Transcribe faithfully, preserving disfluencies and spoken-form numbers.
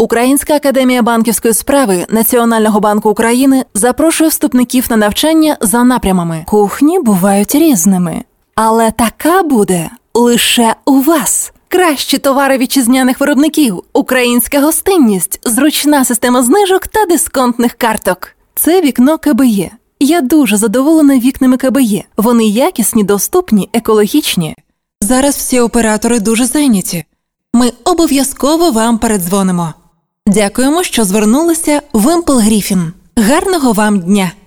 Українська академія банківської справи Національного банку України запрошує вступників на навчання за напрямами. Кухні бувають різними, але така буде лише у вас. Кращі товари вітчизняних виробників, українська гостинність, зручна система знижок та дисконтних карток. Це вікно КБЄ. Я дуже задоволена вікнами КБЄ. Вони якісні, доступні, екологічні. Зараз всі оператори дуже зайняті. Ми обов'язково вам передзвонимо. Дякуємо, що звернулися в Вимпел Гріфін. Гарного вам дня!